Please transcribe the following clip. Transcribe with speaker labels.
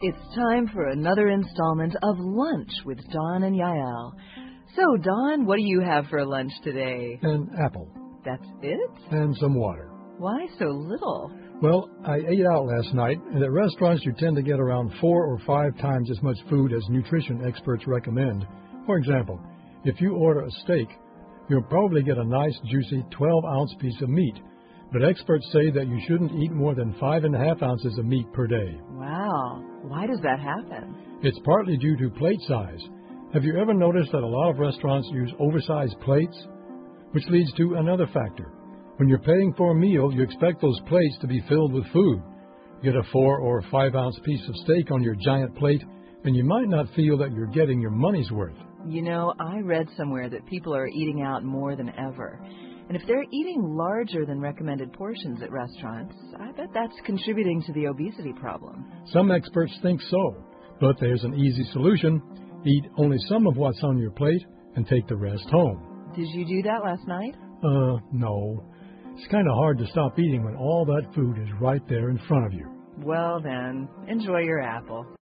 Speaker 1: It's time for another installment of Lunch with Don and Yael. So, Don, what do you have for lunch today?
Speaker 2: An apple.
Speaker 1: That's it?
Speaker 2: And some water.
Speaker 1: Why so little?
Speaker 2: Well, I ate out last night, and at restaurants you tend to get around 4 or 5 times as much food as nutrition experts recommend. For example, if you order a steak, you'll probably get a nice, juicy 12-ounce piece of meat. But experts say that you shouldn't eat more than 5.5 ounces of meat per day.
Speaker 1: Wow. Why does that happen?
Speaker 2: It's partly due to plate size. Have you ever noticed that a lot of restaurants use oversized plates? Which leads to another factor. When you're paying for a meal, you expect those plates to be filled with food. Get a 4 or 5 ounce piece of steak on your giant plate, and you might not feel that you're getting your money's worth.
Speaker 1: You know, I read somewhere that people are eating out more than ever. And if they're eating larger than recommended portions at restaurants, I bet that's contributing to the obesity problem.
Speaker 2: Some experts think so, but there's an easy solution. Eat only some of what's on your plate and take the rest home.
Speaker 1: Did you do that last night?
Speaker 2: No. It's kind of hard to stop eating when all that food is right there in front of you.
Speaker 1: Well then, enjoy your apple.